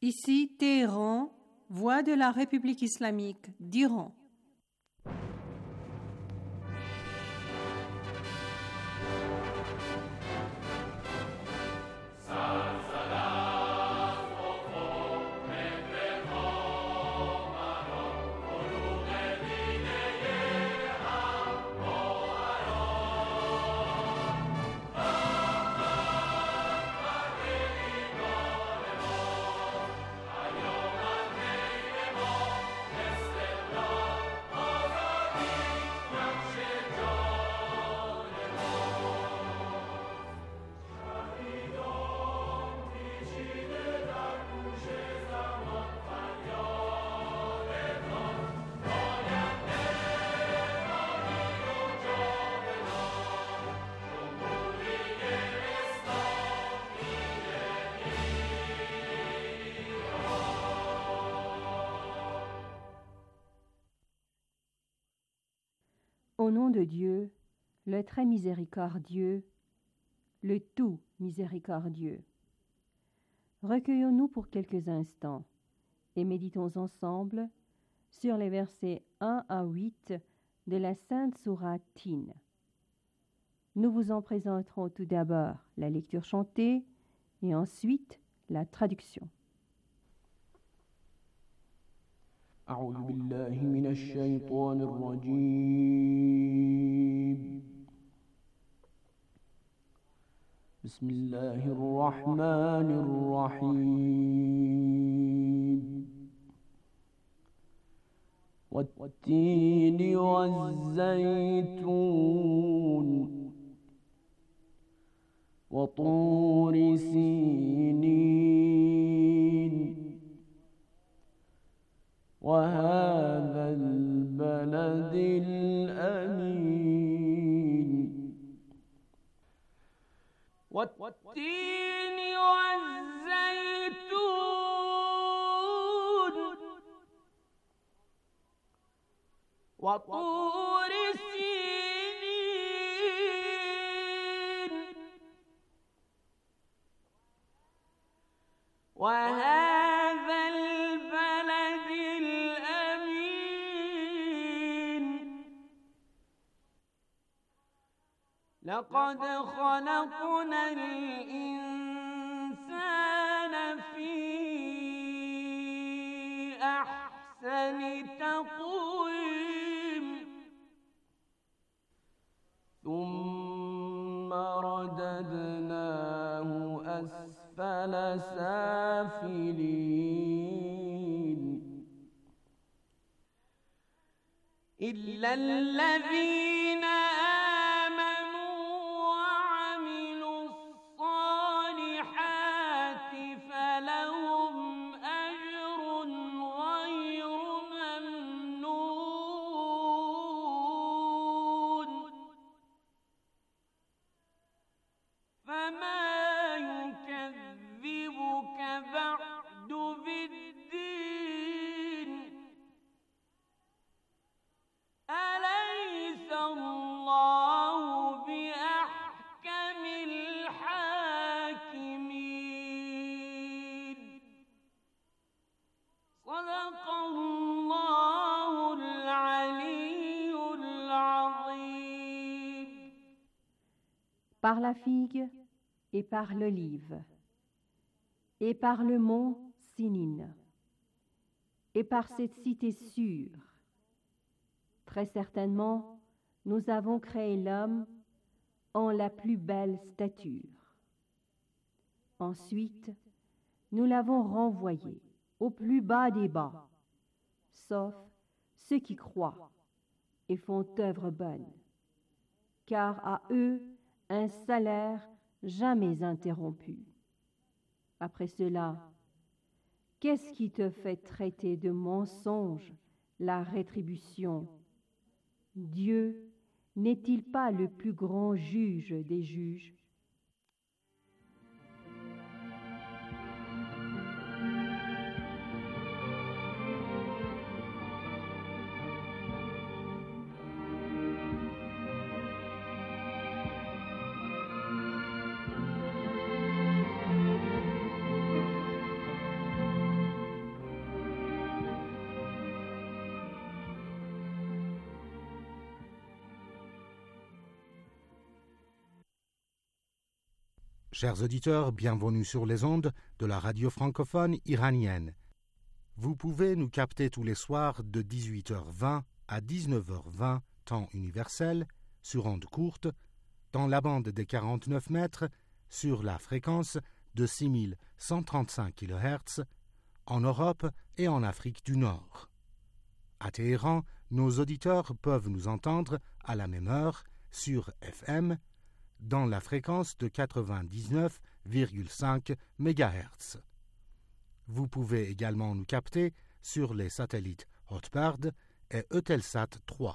Ici Téhéran, voix de la République islamique d'Iran. Au nom de Dieu, le très miséricordieux, le tout miséricordieux. Recueillons-nous pour quelques instants et méditons ensemble sur les versets 1 à 8 de la Sainte Sourate Tin. Nous vous en présenterons tout d'abord la lecture chantée et ensuite la traduction. أعوذ بالله من الشيطان الرجيم بسم الله الرحمن الرحيم والتين والزيتون وطور سينين وهذا البلد الأمين والتين والزيتون وطور سينين وهذا البلد الأمين لقد خلقنا الإنسان في أحسن تقويم ثم رددناه أسفل سافلين إلا الذين آمنوا وعملوا الصالحات فلهم أجر غير ممنون فما يكذبك بعد بالدين أليس الله بأحكم الحاكمين صدق الله العلي العظيم. Par la figue et par l'olive, et par le mont Sinine, et par cette cité sûre. Très certainement, nous avons créé l'homme en la plus belle stature. Ensuite, nous l'avons renvoyé au plus bas des bas, sauf ceux qui croient et font œuvre bonne, car à eux un salaire jamais interrompu. Après cela, qu'est-ce qui te fait traiter de mensonge la rétribution? Dieu n'est-il pas le plus grand juge des juges? Chers auditeurs, bienvenue sur les ondes de la radio francophone iranienne. Vous pouvez nous capter tous les soirs de 18h20 à 19h20, temps universel, sur ondes courtes, dans la bande des 49 mètres, sur la fréquence de 6135 kHz, en Europe et en Afrique du Nord. À Téhéran, nos auditeurs peuvent nous entendre à la même heure sur FM, dans la fréquence de 99,5 MHz. Vous pouvez également nous capter sur les satellites Hotbird et Eutelsat 3.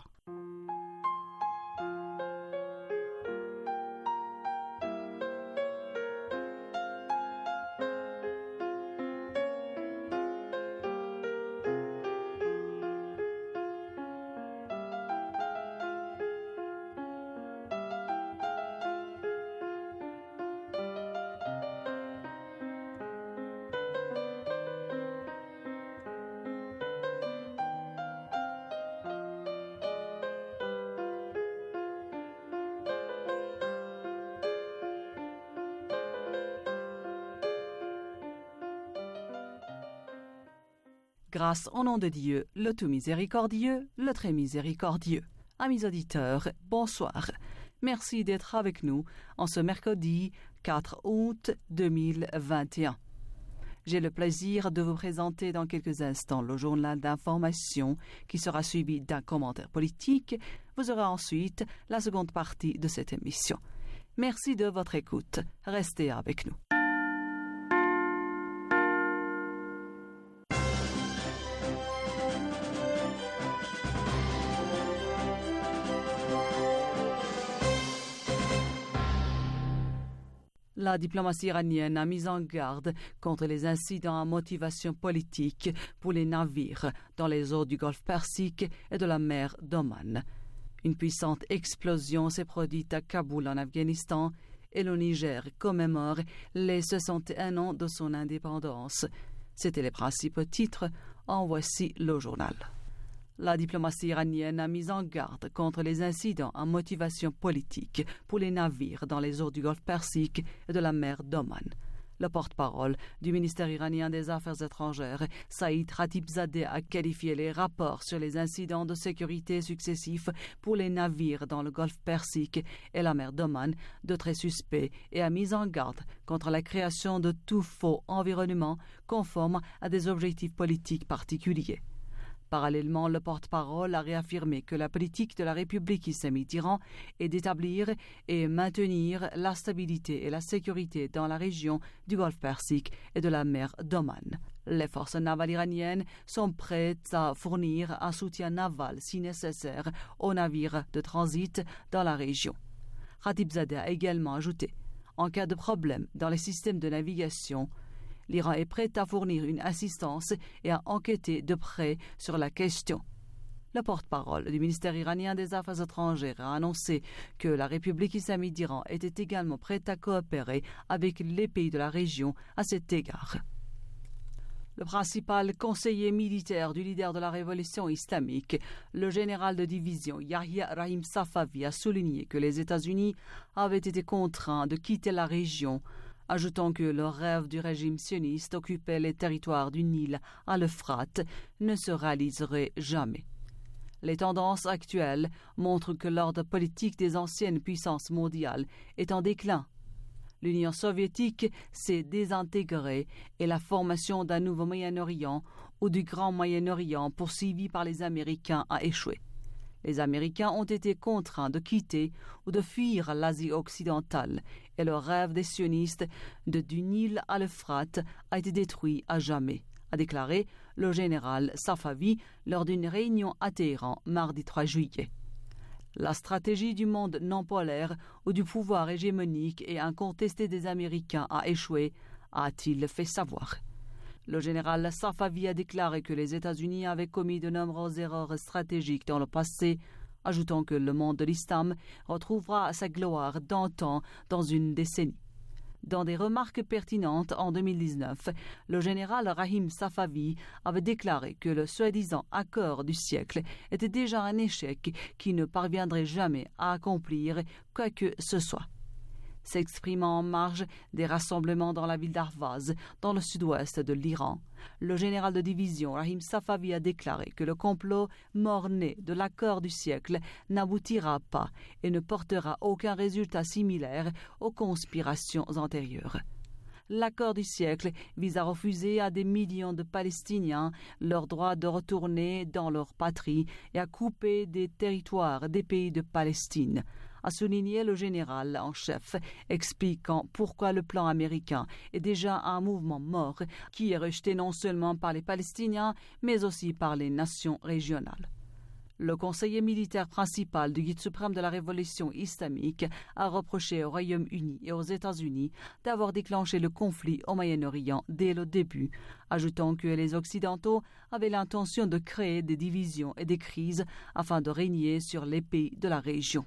Grâce au nom de Dieu, le tout miséricordieux, le très miséricordieux. Amis auditeurs, bonsoir. Merci d'être avec nous en ce mercredi 4 août 2021. J'ai le plaisir de vous présenter dans quelques instants le journal d'information qui sera suivi d'un commentaire politique. Vous aurez ensuite la seconde partie de cette émission. Merci de votre écoute. Restez avec nous. La diplomatie iranienne a mis en garde contre les incidents à motivation politique pour les navires dans les eaux du Golfe Persique et de la mer d'Oman. Une puissante explosion s'est produite à Kaboul en Afghanistan et le Niger commémore les 61 ans de son indépendance. C'étaient les principaux titres, en voici le journal. La diplomatie iranienne a mis en garde contre les incidents à motivation politique pour les navires dans les eaux du Golfe Persique et de la mer d'Oman. Le porte-parole du ministère iranien des Affaires étrangères, Saïd Khatibzadeh, a qualifié les rapports sur les incidents de sécurité successifs pour les navires dans le Golfe Persique et la mer d'Oman de très suspects et a mis en garde contre la création de tout faux environnement conforme à des objectifs politiques particuliers. Parallèlement, le porte-parole a réaffirmé que la politique de la République islamique d'Iran est d'établir et maintenir la stabilité et la sécurité dans la région du Golfe Persique et de la mer d'Oman. Les forces navales iraniennes sont prêtes à fournir un soutien naval si nécessaire aux navires de transit dans la région. Khatibzadeh a également ajouté, en cas de problème dans les systèmes de navigation, l'Iran est prêt à fournir une assistance et à enquêter de près sur la question. Le porte-parole du ministère iranien des Affaires étrangères a annoncé que la République islamique d'Iran était également prête à coopérer avec les pays de la région à cet égard. Le principal conseiller militaire du leader de la révolution islamique, le général de division Yahya Rahim Safavi, a souligné que les États-Unis avaient été contraints de quitter la région, ajoutant que le rêve du régime sioniste d'occuper les territoires du Nil à l'Euphrate ne se réaliserait jamais. Les tendances actuelles montrent que l'ordre politique des anciennes puissances mondiales est en déclin. L'Union soviétique s'est désintégrée et la formation d'un nouveau Moyen-Orient ou du Grand Moyen-Orient poursuivi par les Américains a échoué. Les Américains ont été contraints de quitter ou de fuir l'Asie occidentale et le rêve des sionistes du Nil à l'Euphrate a été détruit à jamais, a déclaré le général Safavi lors d'une réunion à Téhéran mardi 3 juillet. La stratégie du monde non polaire ou du pouvoir hégémonique et incontesté des Américains a échoué, a-t-il fait savoir. Le général Safavi a déclaré que les États-Unis avaient commis de nombreuses erreurs stratégiques dans le passé, ajoutant que le monde de l'islam retrouvera sa gloire d'antan dans une décennie. Dans des remarques pertinentes en 2019, le général Rahim Safavi avait déclaré que le soi-disant accord du siècle était déjà un échec qui ne parviendrait jamais à accomplir quoi que ce soit. S'exprimant en marge des rassemblements dans la ville d'Ahvaz, dans le sud-ouest de l'Iran, le général de division Rahim Safavi a déclaré que le complot mort-né de l'accord du siècle n'aboutira pas et ne portera aucun résultat similaire aux conspirations antérieures. L'accord du siècle vise à refuser à des millions de Palestiniens leur droit de retourner dans leur patrie et à couper des territoires des pays de Palestine, a souligné le général en chef, expliquant pourquoi le plan américain est déjà un mouvement mort qui est rejeté non seulement par les Palestiniens, mais aussi par les nations régionales. Le conseiller militaire principal du Guide suprême de la Révolution islamique a reproché au Royaume-Uni et aux États-Unis d'avoir déclenché le conflit au Moyen-Orient dès le début, ajoutant que les Occidentaux avaient l'intention de créer des divisions et des crises afin de régner sur les pays de la région.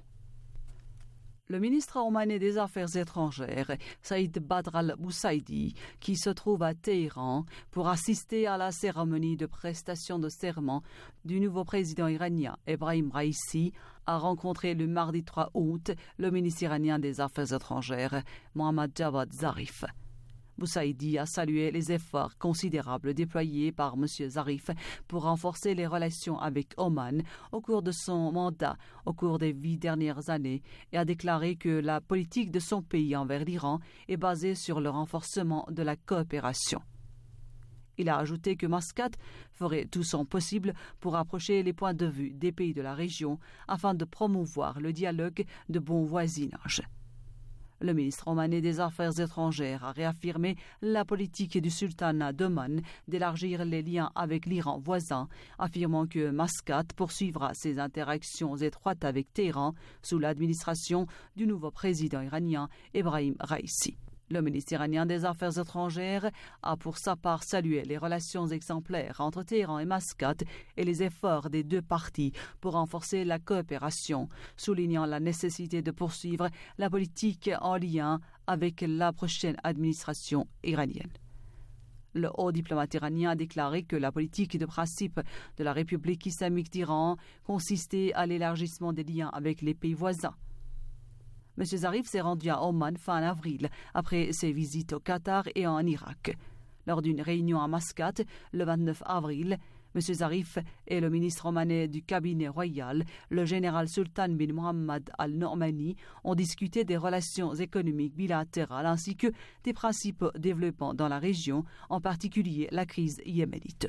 Le ministre omanais des Affaires étrangères, Saïd Badr al-Boussaïdi, qui se trouve à Téhéran pour assister à la cérémonie de prestation de serment du nouveau président iranien Ebrahim Raïssi, a rencontré le mardi 3 août le ministre iranien des Affaires étrangères, Mohammad Javad Zarif. Boussaïdi a salué les efforts considérables déployés par M. Zarif pour renforcer les relations avec Oman au cours de son mandat au cours des 8 dernières années et a déclaré que la politique de son pays envers l'Iran est basée sur le renforcement de la coopération. Il a ajouté que Mascate ferait tout son possible pour rapprocher les points de vue des pays de la région afin de promouvoir le dialogue de bon voisinage. Le ministre omanais des Affaires étrangères a réaffirmé la politique du sultanat d'Oman d'élargir les liens avec l'Iran voisin, affirmant que Mascate poursuivra ses interactions étroites avec Téhéran sous l'administration du nouveau président iranien Ebrahim Raïssi. Le ministre iranien des Affaires étrangères a pour sa part salué les relations exemplaires entre Téhéran et Mascate et les efforts des deux parties pour renforcer la coopération, soulignant la nécessité de poursuivre la politique en lien avec la prochaine administration iranienne. Le haut diplomate iranien a déclaré que la politique de principe de la République islamique d'Iran consistait à l'élargissement des liens avec les pays voisins. M. Zarif s'est rendu à Oman fin avril, après ses visites au Qatar et en Irak. Lors d'une réunion à Mascate, le 29 avril, M. Zarif et le ministre omanais du cabinet royal, le général Sultan bin Mohammad al-No'mani, ont discuté des relations économiques bilatérales ainsi que des principaux développements dans la région, en particulier la crise yéménite.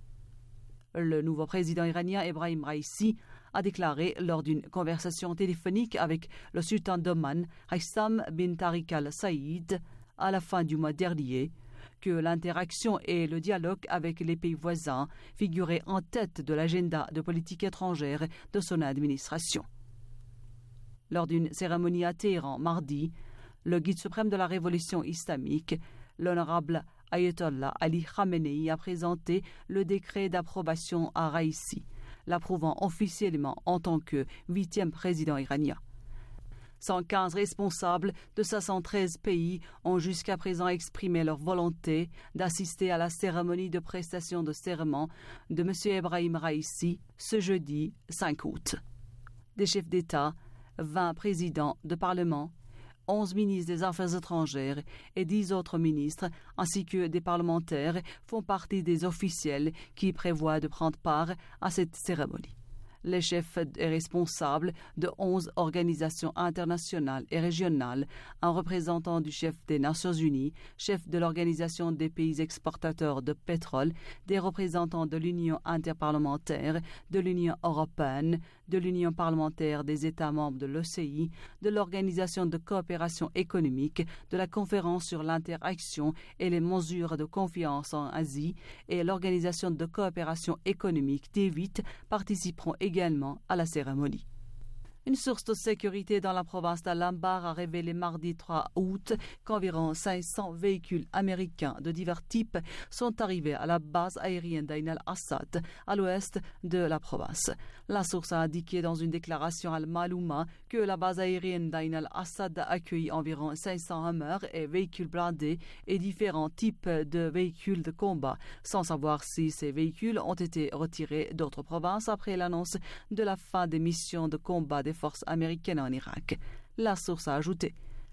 Le nouveau président iranien Ebrahim Raïssi a déclaré lors d'une conversation téléphonique avec le sultan d'Oman, Haitham bin Tariq al-Saïd, à la fin du mois dernier, que l'interaction et le dialogue avec les pays voisins figuraient en tête de l'agenda de politique étrangère de son administration. Lors d'une cérémonie à Téhéran mardi, le guide suprême de la Révolution islamique, l'honorable Ayatollah Ali Khamenei, a présenté le décret d'approbation à Raïssi, l'approuvant officiellement en tant que 8e président iranien. 115 responsables de 513 pays ont jusqu'à présent exprimé leur volonté d'assister à la cérémonie de prestation de serment de M. Ebrahim Raïssi ce jeudi 5 août. Des chefs d'État, 20 présidents de parlement, 11 ministres des Affaires étrangères et 10 autres ministres, ainsi que des parlementaires, font partie des officiels qui prévoient de prendre part à cette cérémonie. Les chefs et responsables de 11 organisations internationales et régionales, un représentant du chef des Nations Unies, chef de l'Organisation des pays exportateurs de pétrole, des représentants de l'Union interparlementaire, de l'Union européenne, de l'Union parlementaire des États membres de l'OCI, de l'Organisation de coopération économique, de la Conférence sur l'interaction et les mesures de confiance en Asie et l'Organisation de coopération économique D8 participeront également à la cérémonie. Une source de sécurité dans la province d'Al-Anbar a révélé mardi 3 août qu'environ 500 véhicules américains de divers types sont arrivés à la base aérienne d'Ain al-Assad, à l'ouest de la province. La source a indiqué dans une déclaration à Al-Malouma que la base aérienne d'Ain al-Assad a accueilli environ 500 Hummers et véhicules blindés et différents types de véhicules de combat, sans savoir si ces véhicules ont été retirés d'autres provinces après l'annonce de la fin des missions de combat des forces américaines en Irak. La source a ajouté: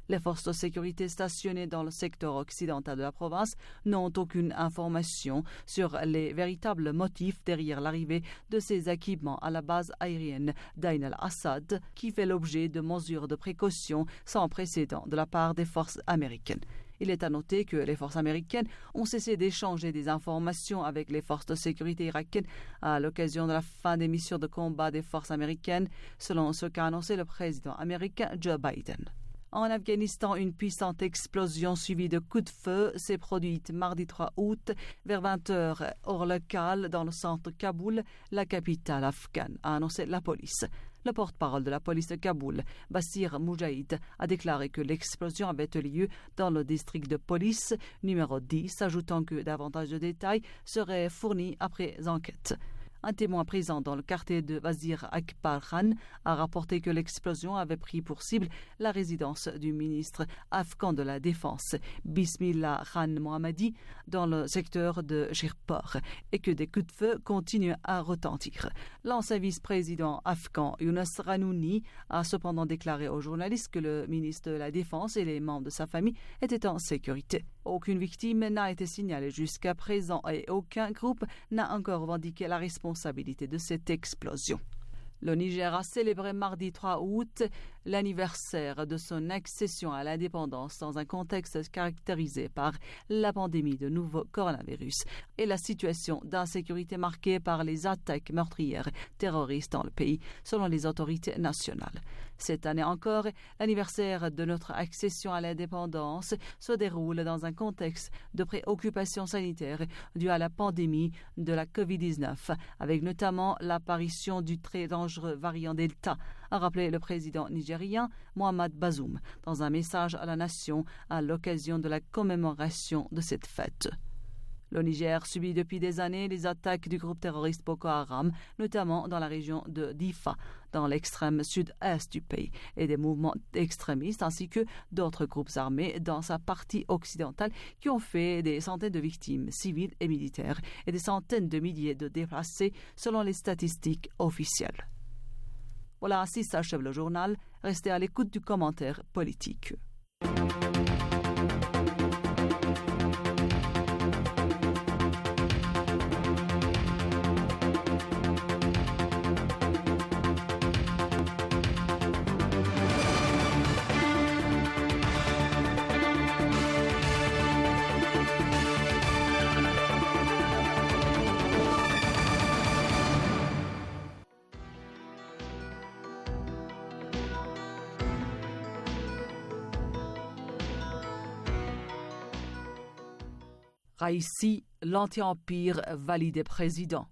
Les forces de sécurité stationnées dans le secteur occidental de la province n'ont aucune information sur les véritables motifs derrière l'arrivée de ces équipements à la base aérienne d'Ain al-Assad, qui fait l'objet de mesures de précaution sans précédent de la part des forces américaines. Il est à noter que les forces américaines ont cessé d'échanger des informations avec les forces de sécurité irakiennes à l'occasion de la fin des missions de combat des forces américaines, selon ce qu'a annoncé le président américain Joe Biden. En Afghanistan, une puissante explosion suivie de coups de feu s'est produite mardi 3 août vers 20h heure locale dans le centre de Kaboul, la capitale afghane, a annoncé la police. Le porte-parole de la police de Kaboul, Basir Moujahid, a déclaré que l'explosion avait eu lieu dans le district de police numéro 10, ajoutant que davantage de détails seraient fournis après enquête. Un témoin présent dans le quartier de Wazir Akbar Khan a rapporté que l'explosion avait pris pour cible la résidence du ministre afghan de la Défense, Bismillah Khan Mohammadi, dans le secteur de Shirpur, et que des coups de feu continuent à retentir. L'ancien vice-président afghan Yunus Ranouni a cependant déclaré aux journalistes que le ministre de la Défense et les membres de sa famille étaient en sécurité. Aucune victime n'a été signalée jusqu'à présent et aucun groupe n'a encore revendiqué la responsabilité de cette explosion. Le Niger a célébré mardi 3 août l'anniversaire de son accession à l'indépendance dans un contexte caractérisé par la pandémie de nouveau coronavirus et la situation d'insécurité marquée par les attaques meurtrières terroristes dans le pays, selon les autorités nationales. Cette année encore, l'anniversaire de notre accession à l'indépendance se déroule dans un contexte de préoccupation sanitaire due à la pandémie de la COVID-19, avec notamment l'apparition du très dangereux variant Delta, a rappelé le président nigérien Mohamed Bazoum dans un message à la nation à l'occasion de la commémoration de cette fête. Le Niger subit depuis des années les attaques du groupe terroriste Boko Haram, notamment dans la région de Difa, dans l'extrême sud-est du pays, et des mouvements extrémistes ainsi que d'autres groupes armés dans sa partie occidentale qui ont fait des centaines de victimes civiles et militaires et des centaines de milliers de déplacés selon les statistiques officielles. Voilà, ainsi s'achève le journal. Restez à l'écoute du commentaire politique. Raïssi, l'anti-empire validé président.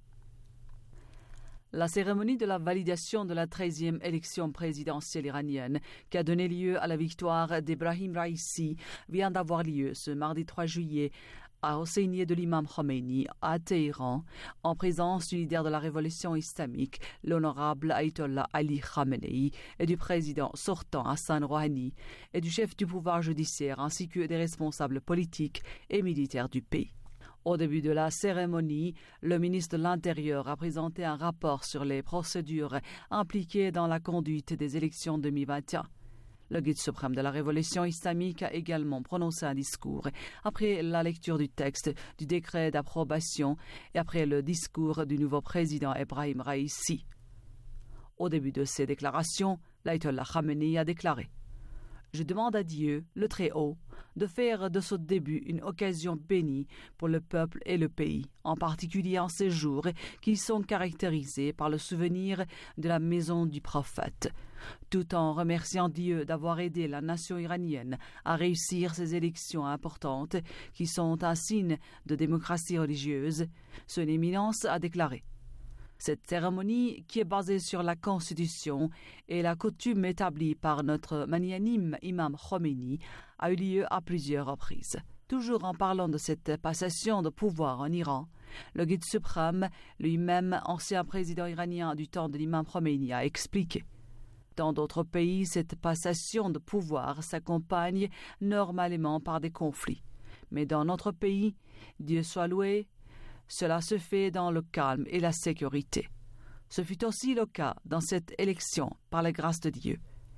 La cérémonie de la validation de la 13e élection présidentielle iranienne, qui a donné lieu à la victoire d'Ebrahim Raïssi, vient d'avoir lieu ce mardi 3 juillet à Hosseinieh de l'imam Khomeini à Téhéran, en présence du leader de la révolution islamique, l'honorable Ayatollah Ali Khamenei, et du président sortant Hassan Rouhani, et du chef du pouvoir judiciaire, ainsi que des responsables politiques et militaires du pays. Au début de la cérémonie, le ministre de l'Intérieur a présenté un rapport sur les procédures impliquées dans la conduite des élections 2021. Le guide suprême de la révolution islamique a également prononcé un discours après la lecture du texte du décret d'approbation et après le discours du nouveau président Ebrahim Raïssi. Au début de ses déclarations, l'Ayatollah Khamenei a déclaré « Je demande à Dieu, le Très-Haut, de faire de ce début une occasion bénie pour le peuple et le pays, en particulier en ces jours qui sont caractérisés par le souvenir de la maison du prophète, tout en remerciant Dieu d'avoir aidé la nation iranienne à réussir ces élections importantes qui sont un signe de démocratie religieuse. Son éminence a déclaré. Cette cérémonie, qui est basée sur la Constitution et la coutume établie par notre magnanime imam Khomeini, a eu lieu à plusieurs reprises. Toujours en parlant de cette passation de pouvoir en Iran, le guide suprême, lui-même ancien président iranien du temps de l'imam Khomeini, a expliqué. Dans d'autres pays, cette passation de pouvoir s'accompagne normalement par des conflits. Mais dans notre pays, Dieu soit loué, cela se fait dans le calme et la sécurité. Ce fut aussi le cas dans cette élection, par la grâce de Dieu.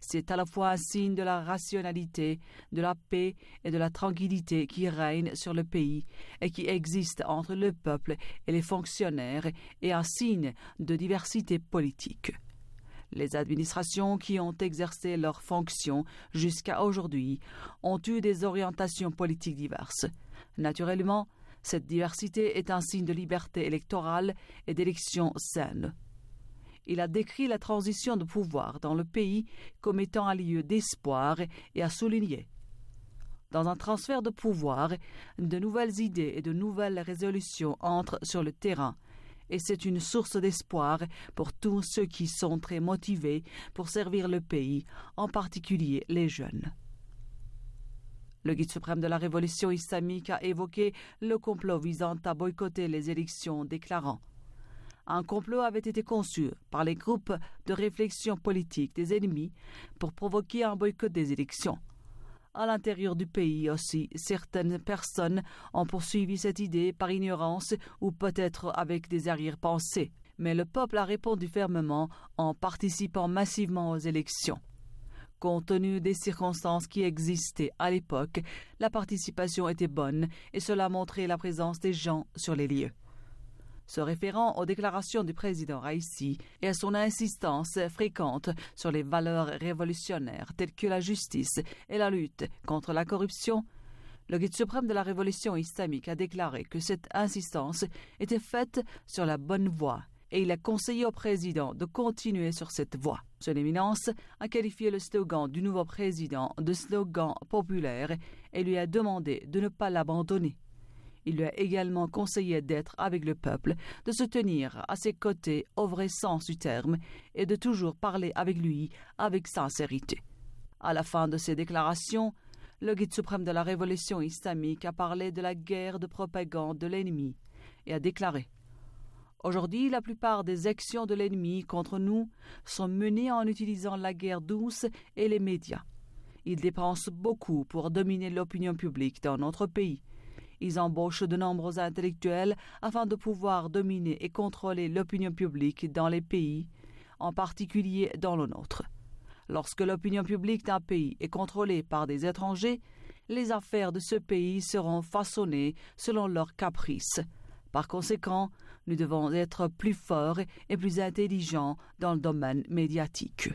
C'est à la fois un signe de la rationalité, de la paix et de la tranquillité qui règne sur le pays et qui existe entre le peuple et les fonctionnaires et un signe de diversité politique. Les administrations qui ont exercé leurs fonctions jusqu'à aujourd'hui ont eu des orientations politiques diverses. Naturellement, cette diversité est un signe de liberté électorale et d'élections saines. Il a décrit la transition de pouvoir dans le pays comme étant un lieu d'espoir et a souligné: dans un transfert de pouvoir, de nouvelles idées et de nouvelles résolutions entrent sur le terrain, et c'est une source d'espoir pour tous ceux qui sont très motivés pour servir le pays, en particulier les jeunes. Le guide suprême de la révolution islamique a évoqué le complot visant à boycotter les élections, déclarant: un complot avait été conçu par les groupes de réflexion politique des ennemis pour provoquer un boycott des élections. À l'intérieur du pays aussi, certaines personnes ont poursuivi cette idée par ignorance ou peut-être avec des arrière-pensées. Mais le peuple a répondu fermement en participant massivement aux élections. Compte tenu des circonstances qui existaient à l'époque, la participation était bonne et cela montrait la présence des gens sur les lieux. Se référant aux déclarations du président Raïssi et à son insistance fréquente sur les valeurs révolutionnaires telles que la justice et la lutte contre la corruption, le guide suprême de la révolution islamique a déclaré que cette insistance était faite sur la bonne voie et il a conseillé au président de continuer sur cette voie. Son éminence a qualifié le slogan du nouveau président de slogan populaire et lui a demandé de ne pas l'abandonner. Il lui a également conseillé d'être avec le peuple, de se tenir à ses côtés au vrai sens du terme et de toujours parler avec lui avec sincérité. À la fin de ses déclarations, le guide suprême de la révolution islamique a parlé de la guerre de propagande de l'ennemi et a déclaré: aujourd'hui, la plupart des actions de l'ennemi contre nous sont menées en utilisant la guerre douce et les médias. Ils dépensent beaucoup pour dominer l'opinion publique dans notre pays. Ils embauchent de nombreux intellectuels afin de pouvoir dominer et contrôler l'opinion publique dans les pays, en particulier dans le nôtre. Lorsque l'opinion publique d'un pays est contrôlée par des étrangers, les affaires de ce pays seront façonnées selon leurs caprices. Par conséquent, nous devons être plus forts et plus intelligents dans le domaine médiatique.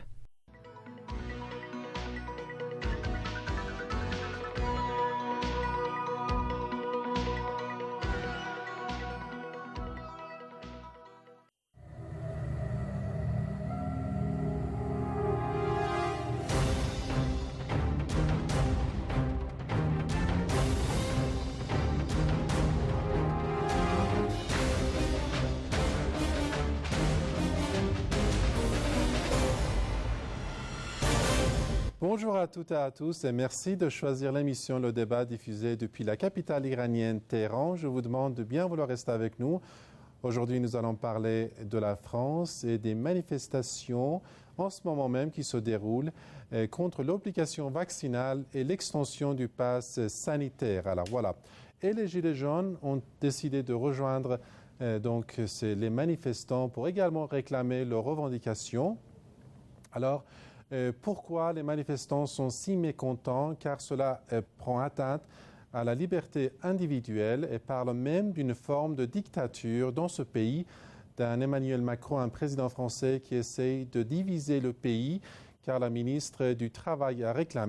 Bonjour à toutes et à tous et merci de choisir l'émission Le Débat diffusée depuis la capitale iranienne Téhéran. Je vous demande de bien vouloir rester avec nous. Aujourd'hui, nous allons parler de la France et des manifestations en ce moment même qui se déroulent contre l'obligation vaccinale et l'extension du pass sanitaire. Alors voilà. Et les Gilets jaunes ont décidé de rejoindre les manifestants pour également réclamer leurs revendications. Alors, pourquoi les manifestants sont si mécontents? Car cela prend atteinte à la liberté individuelle et parle même d'une forme de dictature dans ce pays, d'un Emmanuel Macron, un président français qui essaye de diviser le pays, car la ministre du Travail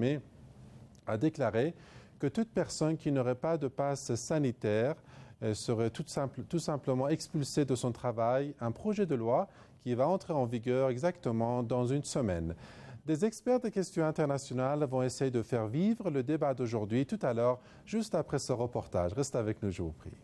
a déclaré que toute personne qui n'aurait pas de passe sanitaire serait tout simplement expulsée de son travail, un projet de loi qui va entrer en vigueur exactement dans une semaine. Des experts des questions internationales vont essayer de faire vivre le débat d'aujourd'hui tout à l'heure, juste après ce reportage. Restez avec nous, je vous prie.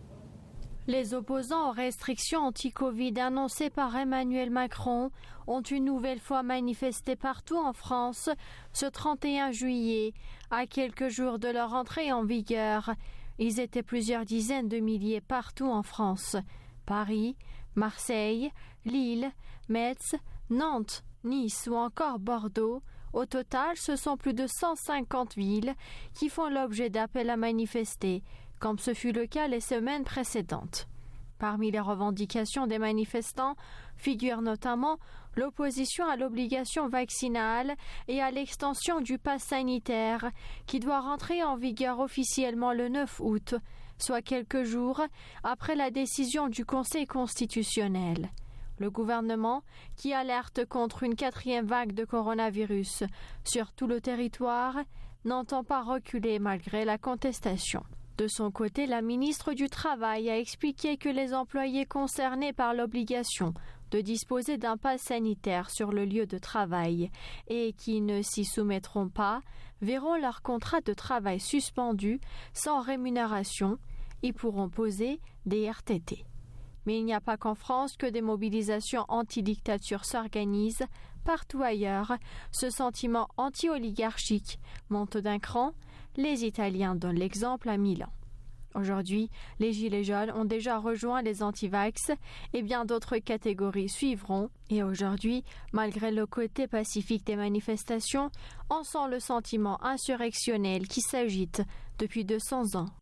Les opposants aux restrictions anti-Covid annoncées par Emmanuel Macron ont une nouvelle fois manifesté partout en France ce 31 juillet, à quelques jours de leur entrée en vigueur. Ils étaient plusieurs dizaines de milliers partout en France. Paris, Marseille, Lille, Metz, Nantes, Nice ou encore Bordeaux. Au total, ce sont plus de 150 villes qui font l'objet d'appels à manifester, comme ce fut le cas les semaines précédentes. Parmi les revendications des manifestants figure notamment l'opposition à l'obligation vaccinale et à l'extension du pass sanitaire qui doit rentrer en vigueur officiellement le 9 août, soit quelques jours après la décision du Conseil constitutionnel. Le gouvernement, qui alerte contre une 4e vague de coronavirus sur tout le territoire, n'entend pas reculer malgré la contestation. De son côté, la ministre du Travail a expliqué que les employés concernés par l'obligation de disposer d'un pass sanitaire sur le lieu de travail et qui ne s'y soumettront pas verront leur contrat de travail suspendu sans rémunération et pourront poser des RTT. Mais il n'y a pas qu'en France que des mobilisations anti-dictature s'organisent. Partout ailleurs, ce sentiment anti-oligarchique monte d'un cran. Les Italiens donnent l'exemple à Milan. Aujourd'hui, les Gilets jaunes ont déjà rejoint les anti-vax et bien d'autres catégories suivront. Et aujourd'hui, malgré le côté pacifique des manifestations, on sent le sentiment insurrectionnel qui s'agite depuis 200 ans.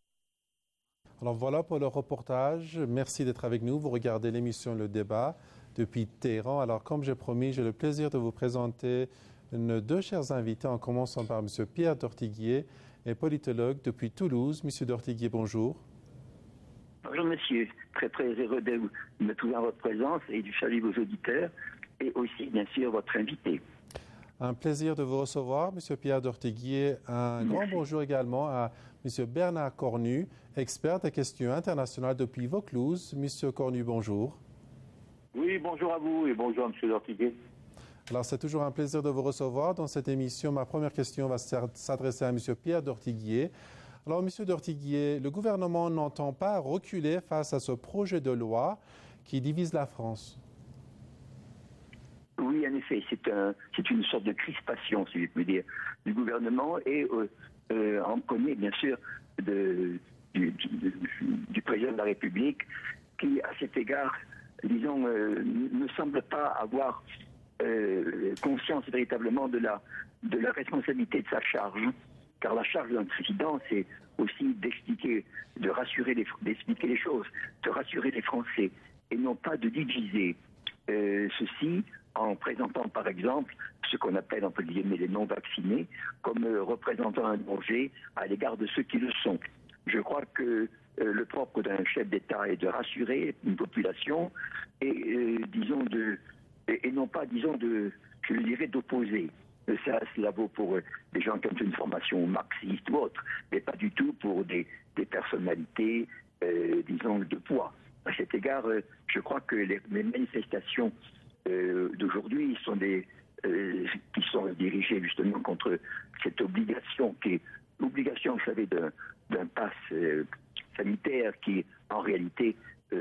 Alors voilà pour le reportage. Merci d'être avec nous. Vous regardez l'émission Le Débat depuis Téhéran. Alors comme j'ai promis, j'ai le plaisir de vous présenter nos 2 chers invités, en commençant par M. Pierre d'Ortiguier, est politologue depuis Toulouse. Monsieur d'Ortiguier, bonjour. Bonjour monsieur, très heureux de me trouver en votre présence et du saluer vos auditeurs et aussi bien sûr votre invité. Un plaisir de vous recevoir, monsieur Pierre d'Ortiguier. Un grand bonjour également à monsieur Bernard Cornu, expert des questions internationales depuis Vaucluse. Monsieur Cornu, bonjour. Oui, bonjour à vous et bonjour à monsieur d'Ortiguier. Alors, c'est toujours un plaisir de vous recevoir dans cette émission. Ma première question va s'adresser à M. Pierre d'Ortiguier. Alors, M. d'Ortiguier, le gouvernement n'entend pas reculer face à ce projet de loi qui divise la France. Oui, en effet, c'est une sorte de crispation, si je puis dire, du gouvernement et en premier, bien sûr, du président de la République qui, à cet égard, disons, ne semble pas avoir conscience véritablement de la responsabilité de sa charge, car la charge d'un président, c'est aussi d'expliquer, d'expliquer les choses, de rassurer les Français, et non pas de diviser ceci en présentant par exemple ce qu'on appelle entre guillemets les non-vaccinés comme représentant un danger à l'égard de ceux qui le sont. Je crois que le propre d'un chef d'État est de rassurer une population et non pas, je le dirais, d'opposer. Cela vaut pour des gens qui ont une formation marxiste ou autre, mais pas du tout pour des personnalités, de poids. À cet égard, je crois que les manifestations d'aujourd'hui qui sont dirigées justement contre cette obligation qui est l'obligation, vous savez, d'un pass sanitaire qui est en réalité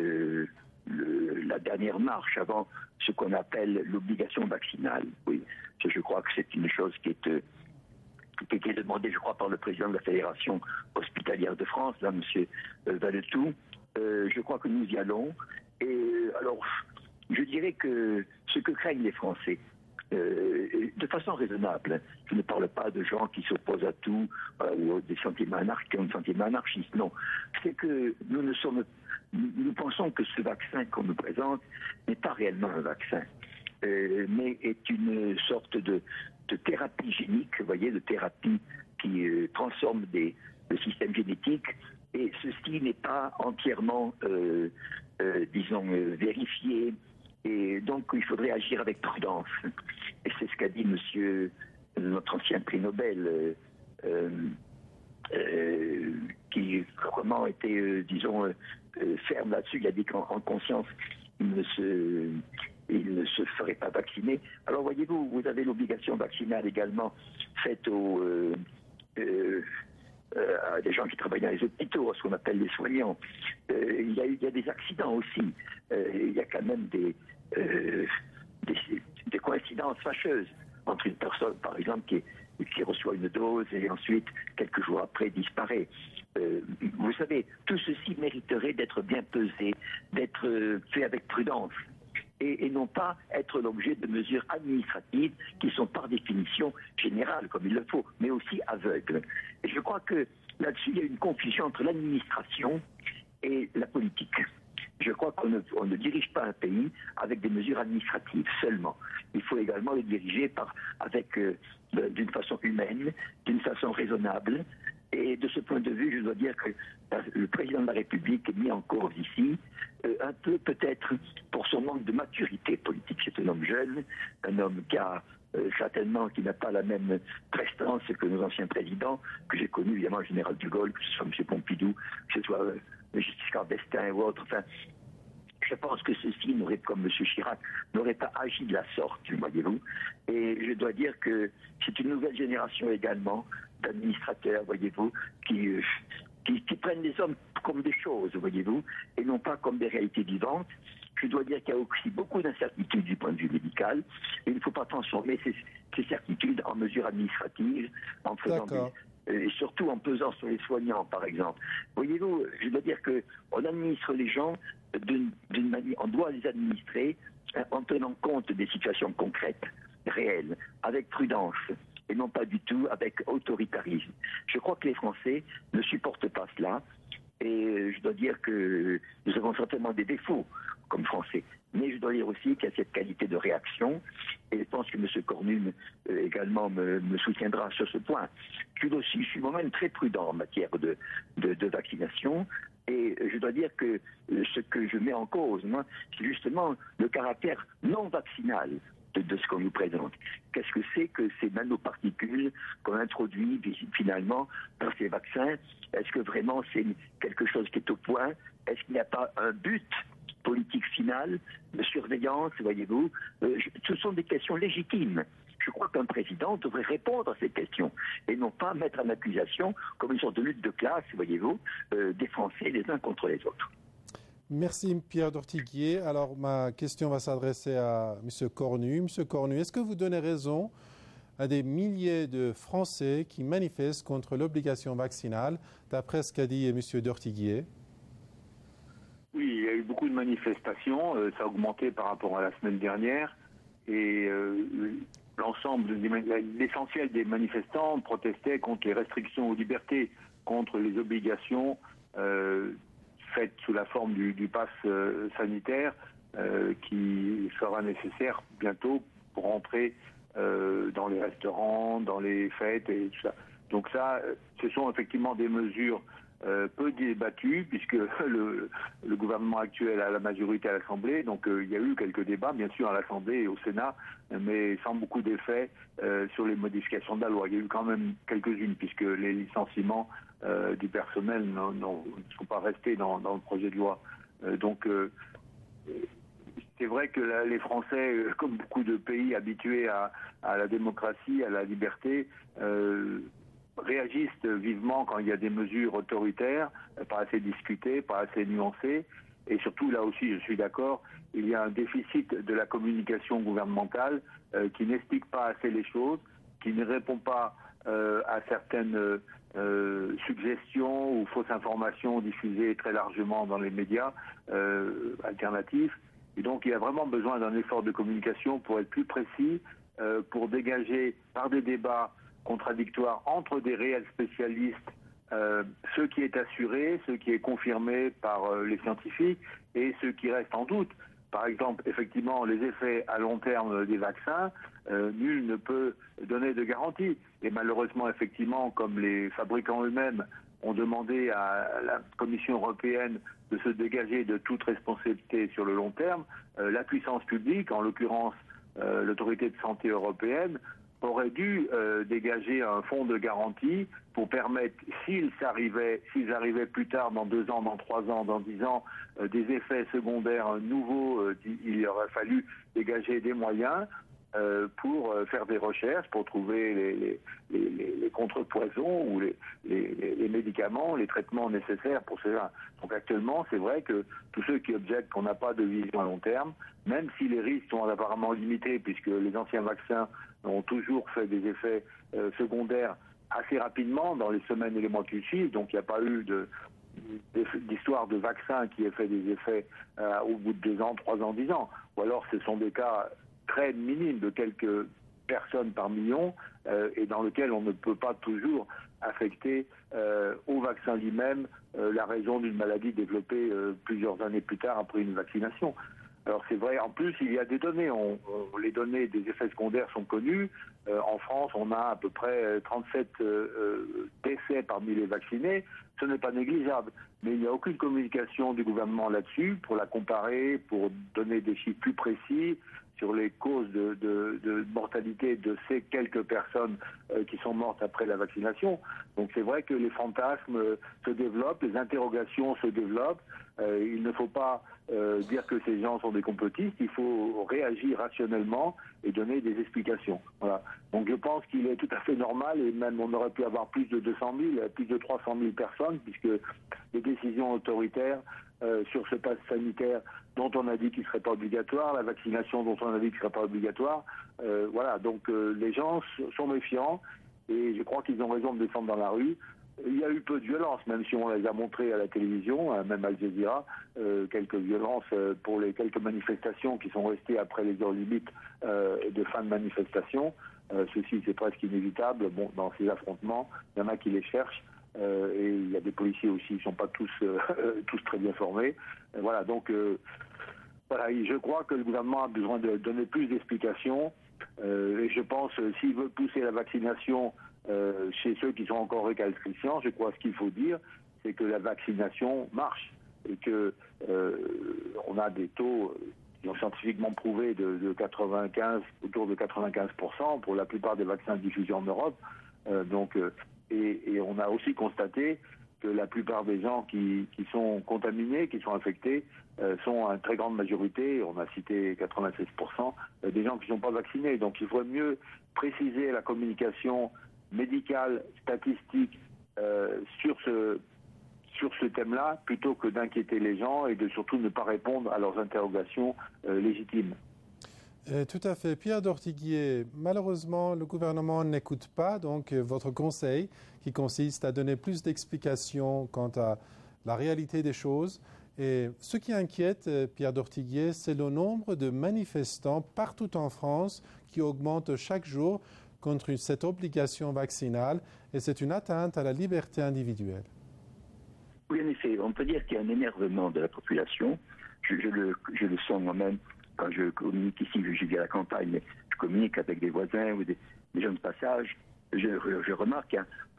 la dernière marche avant ce qu'on appelle l'obligation vaccinale. Oui, je crois que c'est une chose qui est demandée, je crois, par le président de la Fédération hospitalière de France, là, M. Valetou. Je crois que nous y allons. Et alors, je dirais que ce que craignent les Français, de façon raisonnable, je ne parle pas de gens qui s'opposent à tout ou des sentiments anarchistes, non, c'est que nous pensons que ce vaccin qu'on nous présente n'est pas réellement un vaccin, mais est une sorte de thérapie génique, vous voyez, de thérapie qui transforme le système génétique, et ceci n'est pas entièrement, vérifié, et donc il faudrait agir avec prudence. Et c'est ce qu'a dit notre ancien prix Nobel, qui vraiment était, ferme là-dessus. Il a dit qu'en conscience, il ne se ferait pas vacciner. Alors voyez-vous, vous avez l'obligation vaccinale également faite à des gens qui travaillent dans les hôpitaux, ce qu'on appelle les soignants. Il y a des accidents aussi. Il y a quand même des coïncidences fâcheuses entre une personne, par exemple, qui reçoit une dose et ensuite, quelques jours après, disparaît. Vous savez, tout ceci mériterait d'être bien pesé, d'être fait avec prudence, et non pas être l'objet de mesures administratives qui sont par définition générales, comme il le faut, mais aussi aveugles. Et je crois que là-dessus, il y a une confusion entre l'administration et la politique. Je crois qu'on ne dirige pas un pays avec des mesures administratives seulement. Il faut également le diriger d'une façon humaine, d'une façon raisonnable. Et de ce point de vue, je dois dire que le président de la République est mis en cause ici, un peu peut-être pour son manque de maturité politique. C'est un homme jeune, un homme qui a certainement qui n'a pas la même prestance que nos anciens présidents, que j'ai connus évidemment le général de Gaulle, que ce soit M. Pompidou, que ce soit Giscard d'Estaing ou autre. Enfin, je pense que ceux-ci, comme M. Chirac, n'auraient pas agi de la sorte, voyez-vous. Et je dois dire que c'est une nouvelle génération également d'administrateurs, voyez-vous, qui prennent les hommes comme des choses, voyez-vous, et non pas comme des réalités vivantes. Je dois dire qu'il y a aussi beaucoup d'incertitudes du point de vue médical, et il ne faut pas transformer ces certitudes en mesures administratives, en faisant et surtout en pesant sur les soignants, par exemple. Voyez-vous, je dois dire qu'on administre les gens d'une manière, on doit les administrer en tenant compte des situations concrètes, réelles, avec prudence, et non pas du tout avec autoritarisme. Je crois que les Français ne supportent pas cela, et je dois dire que nous avons certainement des défauts comme Français. Mais je dois dire aussi qu'il y a cette qualité de réaction, et je pense que M. Cornu également me soutiendra sur ce point. Je suis moi-même très prudent en matière de vaccination, et je dois dire que ce que je mets en cause, moi, c'est justement le caractère non vaccinal de ce qu'on nous présente. Qu'est-ce que c'est que ces nanoparticules qu'on introduit finalement dans ces vaccins? Est-ce que vraiment c'est quelque chose qui est au point? Est-ce qu'il n'y a pas un but politique final de surveillance, voyez-vous? Ce sont des questions légitimes. Je crois qu'un président devrait répondre à ces questions et non pas mettre en accusation comme une sorte de lutte de classe, voyez-vous, des Français les uns contre les autres. Merci Pierre d'Ortiguier. Alors ma question va s'adresser à M. Cornu. M. Cornu, est-ce que vous donnez raison à des milliers de Français qui manifestent contre l'obligation vaccinale, d'après ce qu'a dit M. d'Ortiguier? Oui, il y a eu beaucoup de manifestations, ça a augmenté par rapport à la semaine dernière, et l'essentiel des manifestants protestaient contre les restrictions aux libertés, contre les obligations faites sous la forme du pass sanitaire qui sera nécessaire bientôt pour entrer dans les restaurants, dans les fêtes et tout ça. Donc ça, ce sont effectivement des mesures peu débattues, puisque le gouvernement actuel a la majorité à l'Assemblée, donc il y a eu quelques débats, bien sûr, à l'Assemblée et au Sénat, mais sans beaucoup d'effet sur les modifications de la loi. Il y a eu quand même quelques-unes, puisque les licenciements du personnel ne sont pas restés dans le projet de loi. Donc c'est vrai que les Français, comme beaucoup de pays habitués à la démocratie, à la liberté, réagissent vivement quand il y a des mesures autoritaires, pas assez discutées, pas assez nuancées. Et surtout, là aussi, je suis d'accord, il y a un déficit de la communication gouvernementale qui n'explique pas assez les choses, qui ne répond pas à certaines suggestions ou fausses informations diffusées très largement dans les médias alternatifs. Et donc, il y a vraiment besoin d'un effort de communication pour être plus précis, pour dégager par des débats contradictoires entre des réels spécialistes ce qui est assuré, ce qui est confirmé par les scientifiques et ce qui reste en doute. Par exemple, effectivement, les effets à long terme des vaccins, nul ne peut donner de garantie. Et malheureusement, effectivement, comme les fabricants eux-mêmes ont demandé à la Commission européenne de se dégager de toute responsabilité sur le long terme, la puissance publique, en l'occurrence l'autorité de santé européenne, aurait dû dégager un fonds de garantie pour permettre, s'ils arrivaient plus tard, dans 2 ans, dans 3 ans, dans 10 ans, des effets secondaires nouveaux, il aurait fallu dégager des moyens pour faire des recherches, pour trouver les contrepoisons ou les médicaments, les traitements nécessaires pour cela. Donc actuellement, c'est vrai que tous ceux qui objectent qu'on n'a pas de vision à long terme, même si les risques sont apparemment limités, puisque les anciens vaccins ont toujours fait des effets secondaires assez rapidement, dans les semaines et les mois qui suivent, donc il n'y a pas eu d'histoire de vaccin qui ait fait des effets au bout de 2 ans, 3 ans, 10 ans. Ou alors ce sont des cas très minimes de quelques personnes par million et dans lesquels on ne peut pas toujours affecter au vaccin lui-même la raison d'une maladie développée plusieurs années plus tard après une vaccination. Alors c'est vrai, en plus il y a des données, les données des effets secondaires sont connues. En France, on a à peu près 37 décès parmi les vaccinés. Ce n'est pas négligeable, mais il n'y a aucune communication du gouvernement là-dessus pour la comparer, pour donner des chiffres plus précis sur les causes de mortalité de ces quelques personnes qui sont mortes après la vaccination. Donc c'est vrai que les fantasmes se développent, les interrogations se développent. Il ne faut pas dire que ces gens sont des complotistes, il faut réagir rationnellement et donner des explications. Voilà. Donc je pense qu'il est tout à fait normal, et même on aurait pu avoir plus de 200 000, plus de 300 000 personnes, puisque les décisions autoritaires sur ce pass sanitaire dont on a dit qu'il ne serait pas obligatoire, la vaccination dont on a dit qu'il ne serait pas obligatoire, voilà, donc les gens sont méfiants, et je crois qu'ils ont raison de descendre dans la rue. Il y a eu peu de violence, même si on les a montrées à la télévision, même Al Jazeera, quelques violences pour les quelques manifestations qui sont restées après les heures limites de fin de manifestation. Ceci, c'est presque inévitable. Bon, dans ces affrontements, il y en a qui les cherchent, et il y a des policiers aussi, ils ne sont pas tous très bien formés. Voilà, donc voilà, je crois que le gouvernement a besoin de donner plus d'explications, et je pense, s'il veut pousser la vaccination chez ceux qui sont encore récalcitrants, je crois ce qu'il faut dire, c'est que la vaccination marche et que on a des taux qui sont scientifiquement prouvés de 95, autour de 95% pour la plupart des vaccins diffusés en Europe. Et on a aussi constaté que la plupart des gens qui sont contaminés, qui sont infectés, sont à une très grande majorité, on a cité 96%, des gens qui ne sont pas vaccinés. Donc il faut mieux préciser la communication médicale, statistique sur ce thème-là, plutôt que d'inquiéter les gens et de surtout ne pas répondre à leurs interrogations légitimes. Tout à fait. Pierre d'Ortiguier, malheureusement, le gouvernement n'écoute pas donc votre conseil qui consiste à donner plus d'explications quant à la réalité des choses. Et ce qui inquiète, Pierre d'Ortiguier, c'est le nombre de manifestants partout en France qui augmente chaque jour contre cette obligation vaccinale, et c'est une atteinte à la liberté individuelle. Oui, en effet, on peut dire qu'il y a un énervement de la population. Je le sens moi-même quand je communique ici, je vis à la campagne, mais je communique avec des voisins ou des gens de passage. Je remarque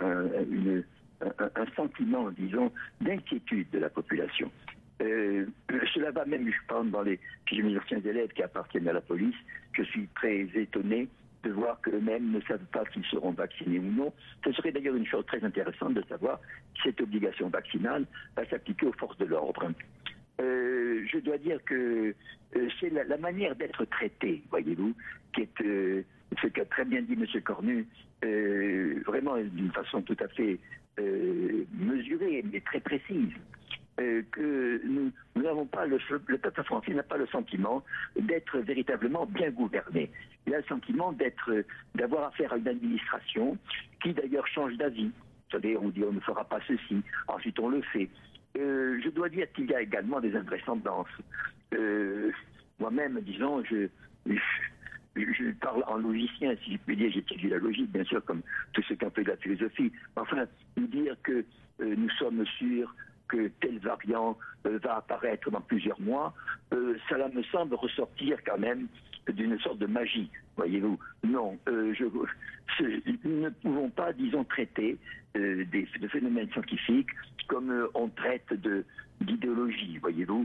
un sentiment, disons, d'inquiétude de la population. Cela va même, je pense, chez mes anciens élèves qui appartiennent à la police, je suis très étonné de voir qu'eux-mêmes ne savent pas s'ils seront vaccinés ou non. Ce serait d'ailleurs une chose très intéressante de savoir si cette obligation vaccinale va s'appliquer aux forces de l'ordre. Je dois dire que c'est la manière d'être traité, voyez-vous, qui est ce qu'a très bien dit M. Cornu, vraiment d'une façon tout à fait mesurée, mais très précise. Que nous n'avons pas, le peuple français n'a pas le sentiment d'être véritablement bien gouverné. Il a le sentiment d'avoir affaire à une administration qui d'ailleurs change d'avis. Vous savez, on dit on ne fera pas ceci, ensuite on le fait. Je dois dire qu'il y a également des invraisemblances. Moi-même, disons, je parle en logicien, si je puis dire, j'étudie la logique, bien sûr, comme tous ceux qui ont fait de la philosophie. Enfin, dire que nous sommes sûrs que tel variant va apparaître dans plusieurs mois, cela me semble ressortir quand même d'une sorte de magie, voyez-vous. Non, nous ne pouvons pas, disons, traiter de phénomènes scientifiques comme on traite d'idéologie, voyez-vous.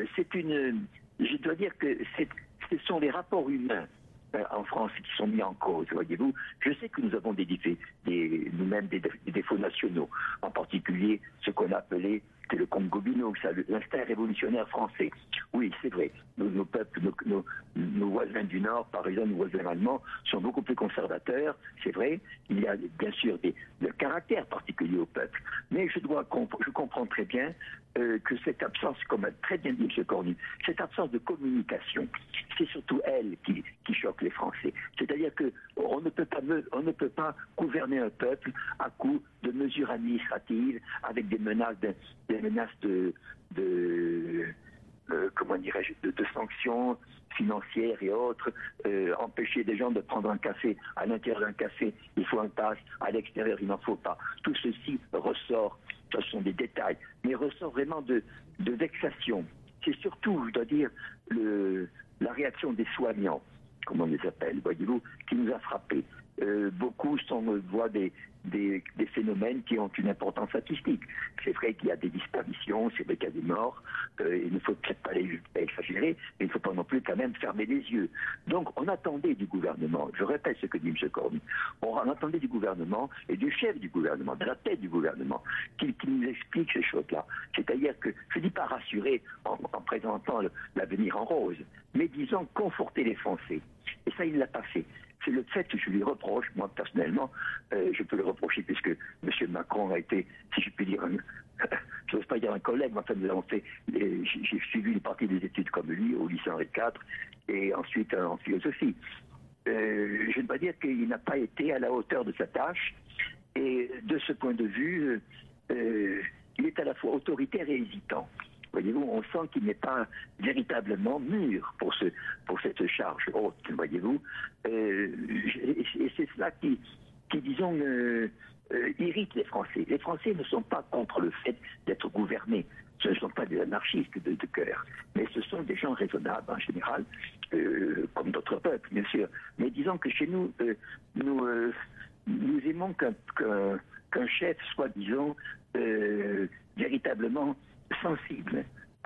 Je dois dire que ce sont les rapports humains en France qui sont mis en cause, voyez-vous. Je sais que nous avons nous-mêmes des défauts nationaux, en particulier ce qu'on a appelé le Congo-Bino, l'instinct révolutionnaire français. Oui, c'est vrai. Nos peuples, nos voisins du Nord, par exemple, nos voisins allemands, sont beaucoup plus conservateurs, c'est vrai. Il y a bien sûr le caractère particulier au peuple. Mais je comprends très bien que cette absence, comme a très bien dit M. Cornu, cette absence de communication, c'est surtout elle qui choque les Français. C'est-à-dire qu'on ne peut pas gouverner un peuple à coup de mesures administratives avec des menaces comment dirais-je, de sanctions financières et autres, empêcher des gens de prendre un café. À l'intérieur d'un café, il faut un pass, à l'extérieur, il n'en faut pas. Tout ceci ressort, ce sont des détails, mais ressort vraiment de vexation. C'est surtout, je dois dire, la réaction des soignants, comme on les appelle, voyez-vous, qui nous a frappés. Beaucoup voient des phénomènes qui ont une importance statistique. C'est vrai qu'il y a des disparitions, c'est vrai qu'il y a des morts, il ne faut peut-être pas exagérer, mais il ne faut pas non plus quand même fermer les yeux. Donc on attendait du gouvernement, je répète ce que dit M. Cornu, on attendait du gouvernement et du chef du gouvernement, de la tête du gouvernement, qu'il nous explique ces choses-là. C'est-à-dire que, je ne dis pas rassurer en présentant l'avenir en rose, mais disons conforter les Français. Et ça, il ne l'a pas fait. C'est le fait que je lui reproche, moi personnellement, je peux le reprocher puisque M. Macron a été, si je puis dire, je n'ose pas dire un collègue, mais enfin nous avons fait, j'ai suivi une partie des études comme lui au lycée Henri IV et ensuite en philosophie. Je ne veux pas dire qu'il n'a pas été à la hauteur de sa tâche et de ce point de vue, il est à la fois autoritaire et hésitant. Voyez-vous, on sent qu'il n'est pas véritablement mûr pour cette charge haute, voyez-vous. Et c'est cela qui disons, irrite les Français. Les Français ne sont pas contre le fait d'être gouvernés. Ce ne sont pas des anarchistes de cœur, mais ce sont des gens raisonnables en général, comme d'autres peuples, bien sûr. Mais disons que chez nous, nous aimons qu'un chef soit, disons, véritablement sensible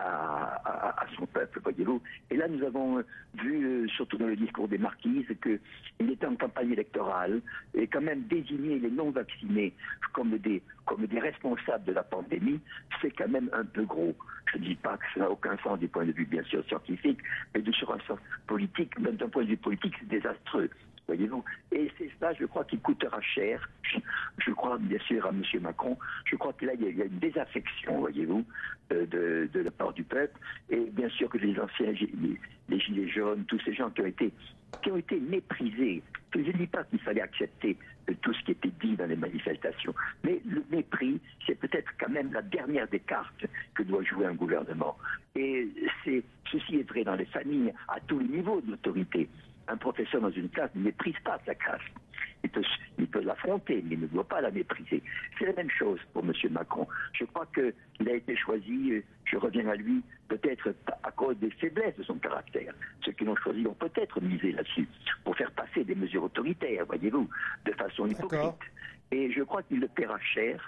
à son peuple, voyez-vous. Et là, nous avons vu, surtout dans le discours des marquises, qu'il était en campagne électorale et quand même désigner les non-vaccinés comme des responsables de la pandémie, c'est quand même un peu gros. Je ne dis pas que ça n'a aucun sens du point de vue, bien sûr, scientifique, mais sur un sens politique, même d'un point de vue politique, c'est désastreux. Voyez-vous. Et c'est ça, je crois, qui coûtera cher. Je crois, bien sûr, à M. Macron. Je crois que là, il y a une désaffection, voyez-vous, de la part du peuple. Et bien sûr que les anciens, les gilets jaunes, tous ces gens qui ont été méprisés. Je ne dis pas qu'il fallait accepter tout ce qui était dit dans les manifestations. Mais le mépris, c'est peut-être quand même la dernière des cartes que doit jouer un gouvernement. Et ceci est vrai dans les familles, à tous les niveaux de l'autorité. Un professeur dans une classe ne méprise pas sa classe. Il peut l'affronter, mais il ne doit pas la mépriser. C'est la même chose pour M. Macron. Je crois qu'il a été choisi, je reviens à lui, peut-être à cause des faiblesses de son caractère. Ceux qui l'ont choisi ont peut-être misé là-dessus, pour faire passer des mesures autoritaires, voyez-vous, de façon hypocrite. D'accord. Et je crois qu'il le paiera cher,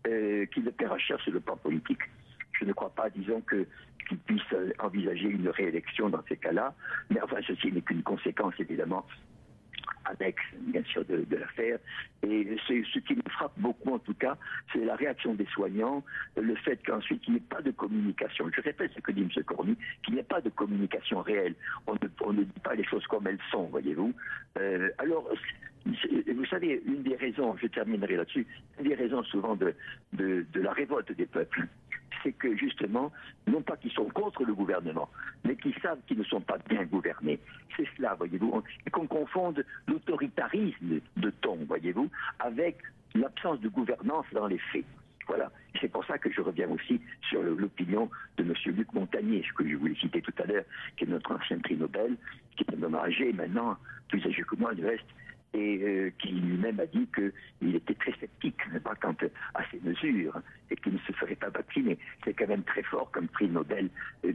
sur le plan politique. Je ne crois pas, disons, qu'il puisse envisager une réélection dans ces cas-là. Mais enfin, ceci n'est qu'une conséquence, évidemment, annexe, bien sûr, de l'affaire. Et ce qui me frappe beaucoup, en tout cas, c'est la réaction des soignants, le fait qu'ensuite, il n'y ait pas de communication. Je répète ce que dit M. Cornu, qu'il n'y ait pas de communication réelle. On ne dit pas les choses comme elles sont, voyez-vous. Alors, vous savez, une des raisons, je terminerai là-dessus, une des raisons souvent de la révolte des peuples, c'est que justement, non pas qu'ils sont contre le gouvernement, mais qu'ils savent qu'ils ne sont pas bien gouvernés. C'est cela, voyez-vous, et qu'on confonde l'autoritarisme de ton, voyez-vous, avec l'absence de gouvernance dans les faits. Voilà. C'est pour ça que je reviens aussi sur l'opinion de M. Luc Montagnier, ce que je voulais citer tout à l'heure, qui est notre ancien prix Nobel, qui est un homme âgé maintenant, plus âgé que moi, du reste, et qui lui-même a dit qu'il était très sceptique quant à ces mesures et qu'il ne se ferait pas vacciner. C'est quand même très fort comme prix Nobel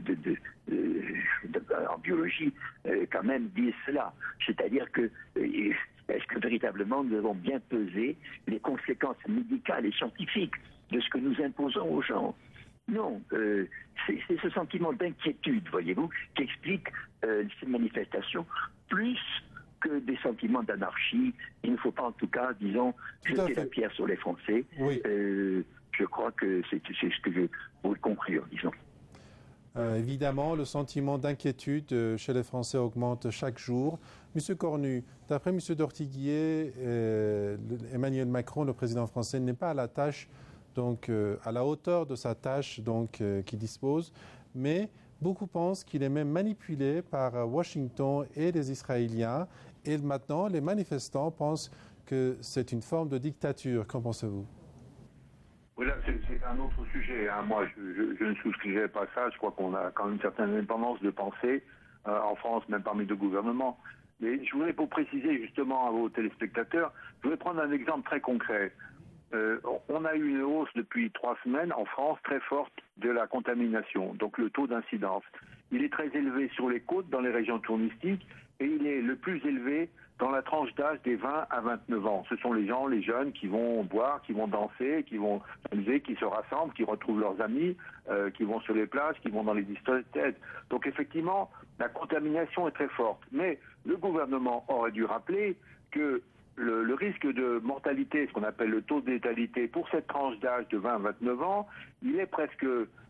en biologie, quand même, dit cela. C'est-à-dire que est-ce que véritablement nous avons bien pesé les conséquences médicales et scientifiques de ce que nous imposons aux gens? Non, c'est ce sentiment d'inquiétude, voyez-vous, qui explique ces manifestations, plus que des sentiments d'anarchie. Il ne faut pas, en tout cas, disons, jeter la pierre sur les Français. Oui. Je crois que c'est ce que je voulais conclure, disons. Évidemment, le sentiment d'inquiétude chez les Français augmente chaque jour. Monsieur Cornu, d'après M. d'Ortiguier, Emmanuel Macron, le président français, n'est pas à la tâche, donc à la hauteur de sa tâche qu'il dispose, mais beaucoup pensent qu'il est même manipulé par Washington et les Israéliens. Et maintenant, les manifestants pensent que c'est une forme de dictature. Qu'en pensez-vous? Voilà, c'est un autre sujet. Moi, je ne souscrivais pas à ça. Je crois qu'on a quand même une certaine indépendance de pensée en France, même parmi le gouvernement. Mais je voudrais, pour préciser justement à vos téléspectateurs, je voudrais prendre un exemple très concret. On a eu une hausse depuis 3 semaines en France très forte de la contamination, donc le taux d'incidence. Il est très élevé sur les côtes, dans les régions touristiques, et il est le plus élevé dans la tranche d'âge des 20 à 29 ans. Ce sont les gens, les jeunes, qui vont boire, qui vont danser, qui vont s'amuser, qui se rassemblent, qui retrouvent leurs amis, qui vont sur les plages, qui vont dans les discothèques. Donc effectivement, la contamination est très forte. Mais le gouvernement aurait dû rappeler que le risque de mortalité, ce qu'on appelle le taux de létalité, pour cette tranche d'âge de 20 à 29 ans, il est presque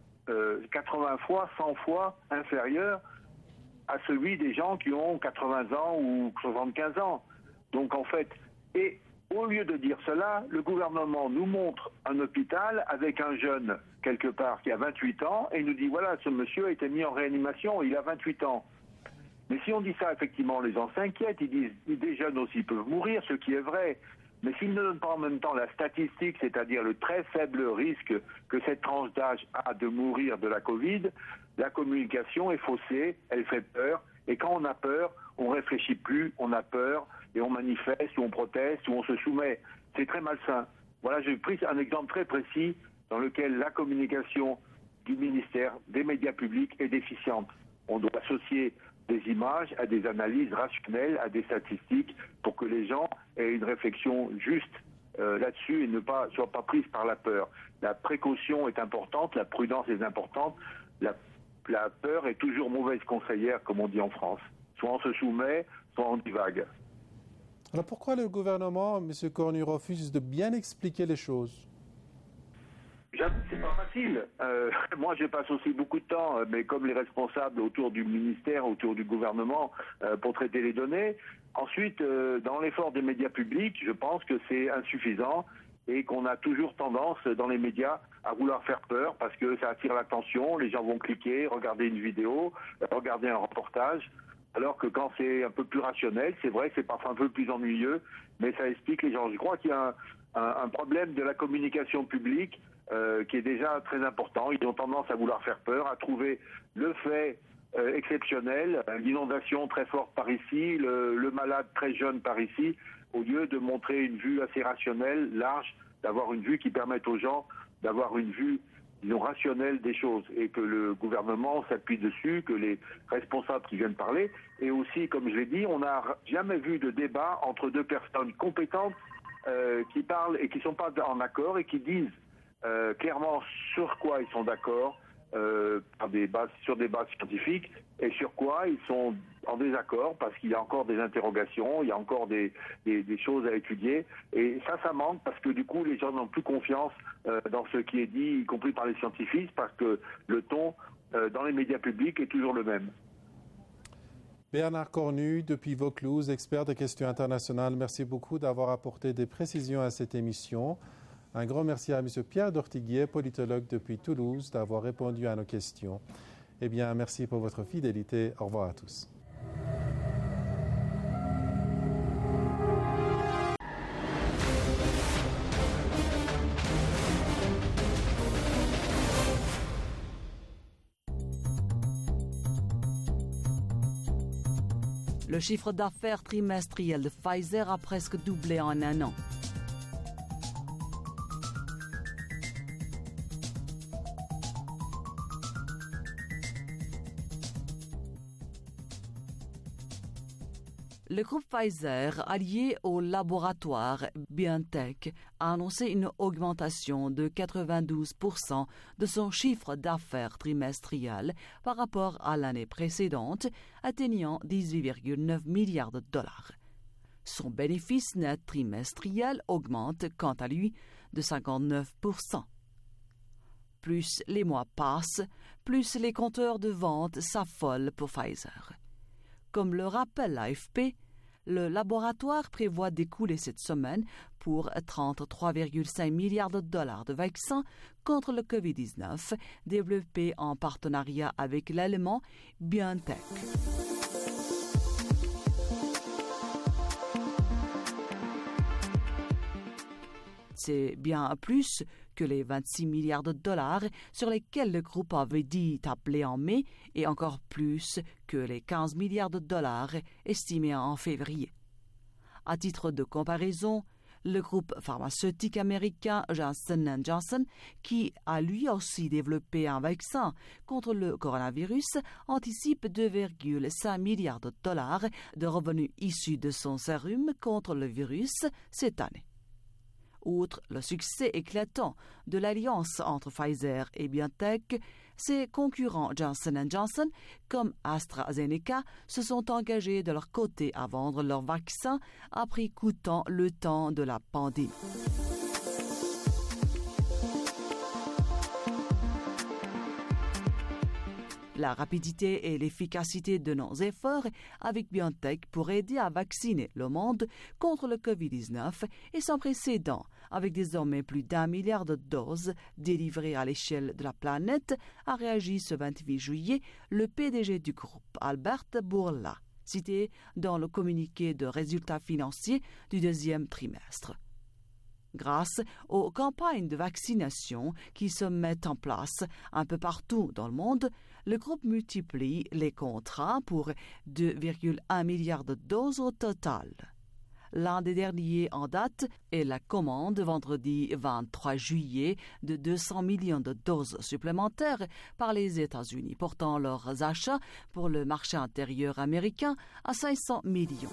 80 fois, 100 fois inférieur à celui des gens qui ont 80 ans ou 75 ans. Donc en fait, et au lieu de dire cela, le gouvernement nous montre un hôpital avec un jeune quelque part qui a 28 ans et nous dit voilà, ce monsieur a été mis en réanimation, il a 28 ans. Mais si on dit ça, effectivement, les gens s'inquiètent, ils disent des jeunes aussi peuvent mourir, ce qui est vrai. Mais s'ils ne donnent pas en même temps la statistique, c'est-à-dire le très faible risque que cette tranche d'âge a de mourir de la Covid, la communication est faussée, elle fait peur. Et quand on a peur, on ne réfléchit plus, on a peur, et on manifeste, ou on proteste, ou on se soumet. C'est très malsain. Voilà, j'ai pris un exemple très précis dans lequel la communication du ministère, des médias publics est déficiente. On doit associer des images à des analyses rationnelles, à des statistiques, pour que les gens aient une réflexion juste là-dessus et ne soient pas prises par la peur. La précaution est importante, la prudence est importante, la peur est toujours mauvaise conseillère, comme on dit en France. Soit on se soumet, soit on divague. Alors pourquoi le gouvernement, M. Cornu, refuse de bien expliquer les choses ? C'est pas facile. Moi, je passe aussi beaucoup de temps, mais comme les responsables autour du ministère, autour du gouvernement, pour traiter les données. Ensuite, dans l'effort des médias publics, je pense que c'est insuffisant et qu'on a toujours tendance, dans les médias, à vouloir faire peur parce que ça attire l'attention, les gens vont cliquer, regarder une vidéo, regarder un reportage. Alors que quand c'est un peu plus rationnel, c'est vrai, c'est parfois un peu plus ennuyeux, mais ça explique les gens. Je crois qu'il y a un problème de la communication publique qui est déjà très important. Ils ont tendance à vouloir faire peur, à trouver le fait exceptionnel, l'inondation très forte par ici, le malade très jeune par ici, au lieu de montrer une vue assez rationnelle, large, d'avoir une vue qui permette aux gens d'avoir une vue, disons, rationnelle des choses, et que le gouvernement s'appuie dessus, que les responsables qui viennent parler, et aussi, comme je l'ai dit, on n'a jamais vu de débat entre deux personnes compétentes qui parlent et qui ne sont pas en accord et qui disent clairement sur quoi ils sont d'accord, sur des bases scientifiques, et sur quoi ils sont en désaccord parce qu'il y a encore des interrogations, il y a encore des choses à étudier, et ça manque parce que du coup les gens n'ont plus confiance dans ce qui est dit, y compris par les scientifiques, parce que le ton dans les médias publics est toujours le même. Bernard Cornu, depuis Vaucluse, expert de questions internationales, merci beaucoup d'avoir apporté des précisions à cette émission. Un grand merci à M. Pierre Dortiguier, politologue depuis Toulouse, d'avoir répondu à nos questions. Eh bien, merci pour votre fidélité. Au revoir à tous. Le chiffre d'affaires trimestriel de Pfizer a presque doublé en un an. Le groupe Pfizer, allié au laboratoire BioNTech, a annoncé une augmentation de 92% de son chiffre d'affaires trimestriel par rapport à l'année précédente, atteignant 18,9 milliards de dollars. Son bénéfice net trimestriel augmente, quant à lui, de 59%. Plus les mois passent, plus les compteurs de vente s'affolent pour Pfizer. Comme le rappelle l'AFP, le laboratoire prévoit d'écouler cette semaine pour 33,5 milliards de dollars de vaccins contre le COVID-19 développés en partenariat avec l'allemand BioNTech. C'est bien plus que les 26 milliards de dollars sur lesquels le groupe avait dit tabler en mai et encore plus que les 15 milliards de dollars estimés en février. À titre de comparaison, le groupe pharmaceutique américain Johnson & Johnson, qui a lui aussi développé un vaccin contre le coronavirus, anticipe 2,5 milliards de dollars de revenus issus de son sérum contre le virus cette année. Outre le succès éclatant de l'alliance entre Pfizer et BioNTech, ses concurrents Johnson & Johnson, comme AstraZeneca, se sont engagés de leur côté à vendre leur vaccin à prix coûtant le temps de la pandémie. La rapidité et l'efficacité de nos efforts avec BioNTech pour aider à vacciner le monde contre le COVID-19 est sans précédent, avec désormais plus d'1 milliard de doses délivrées à l'échelle de la planète, a réagi ce 28 juillet le PDG du groupe, Albert Bourla, cité dans le communiqué de résultats financiers du deuxième trimestre. Grâce aux campagnes de vaccination qui se mettent en place un peu partout dans le monde, le groupe multiplie les contrats pour 2,1 milliards de doses au total. L'un des derniers en date est la commande vendredi 23 juillet de 200 millions de doses supplémentaires par les États-Unis, portant leurs achats pour le marché intérieur américain à 500 millions.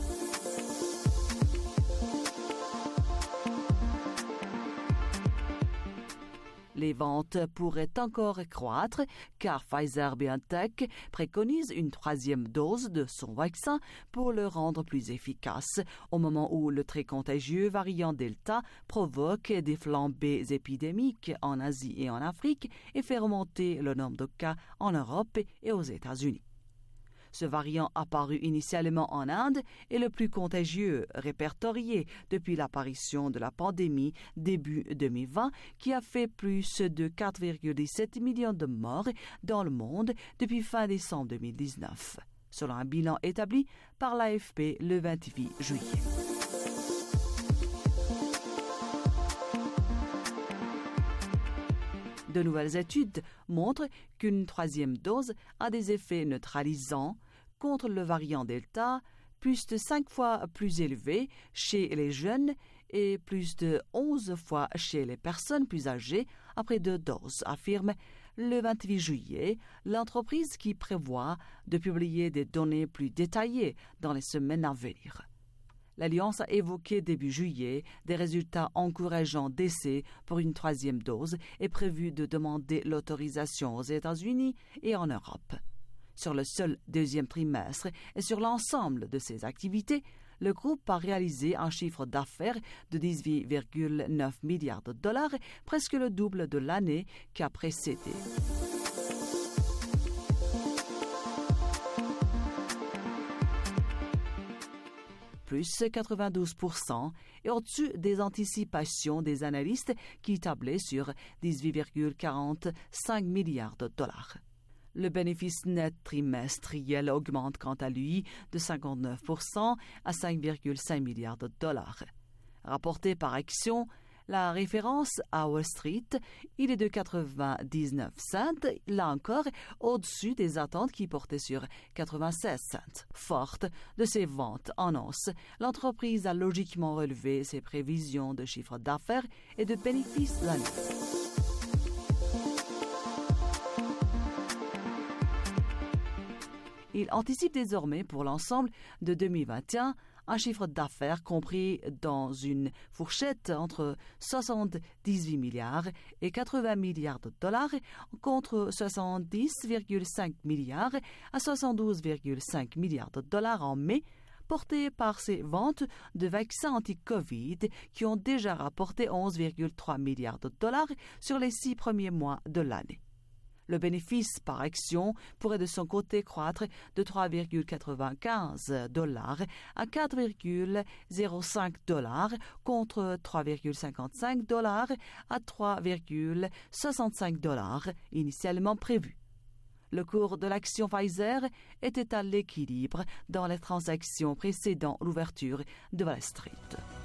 Les ventes pourraient encore croître car Pfizer-BioNTech préconise une 3e dose de son vaccin pour le rendre plus efficace au moment où le très contagieux variant Delta provoque des flambées épidémiques en Asie et en Afrique et fait remonter le nombre de cas en Europe et aux États-Unis. Ce variant apparu initialement en Inde est le plus contagieux répertorié depuis l'apparition de la pandémie début 2020 qui a fait plus de 4,7 millions de morts dans le monde depuis fin décembre 2019, selon un bilan établi par l'AFP le 28 juillet. De nouvelles études montrent qu'une 3e dose a des effets neutralisants contre le variant Delta, plus de 5 fois plus élevés chez les jeunes et plus de 11 fois chez les personnes plus âgées après 2 doses, affirme le 28 juillet l'entreprise qui prévoit de publier des données plus détaillées dans les semaines à venir. L'Alliance a évoqué début juillet des résultats encourageants d'essais pour une 3e dose et prévu de demander l'autorisation aux États-Unis et en Europe. Sur le seul 2e trimestre et sur l'ensemble de ses activités, le groupe a réalisé un chiffre d'affaires de 18,9 milliards de dollars, presque le double de l'année qui a précédé. Plus 92% et au-dessus des anticipations des analystes qui tablaient sur 18,45 milliards de dollars. Le bénéfice net trimestriel augmente quant à lui de 59% à 5,5 milliards de dollars. Rapporté par action, la référence à Wall Street, il est de 99 cents, là encore au-dessus des attentes qui portaient sur 96 cents. Forte de ses ventes en hausse, l'entreprise a logiquement relevé ses prévisions de chiffre d'affaires et de bénéfices l'année. Il anticipe désormais pour l'ensemble de 2021 un chiffre d'affaires compris dans une fourchette entre 78 milliards et 80 milliards de dollars contre 70,5 milliards à 72,5 milliards de dollars en mai, porté par ces ventes de vaccins anti-Covid qui ont déjà rapporté 11,3 milliards de dollars sur les 6 premiers mois de l'année. Le bénéfice par action pourrait de son côté croître de 3,95 dollars à 4,05 dollars contre 3,55 dollars à 3,65 dollars initialement prévu. Le cours de l'action Pfizer était à l'équilibre dans les transactions précédant l'ouverture de Wall Street.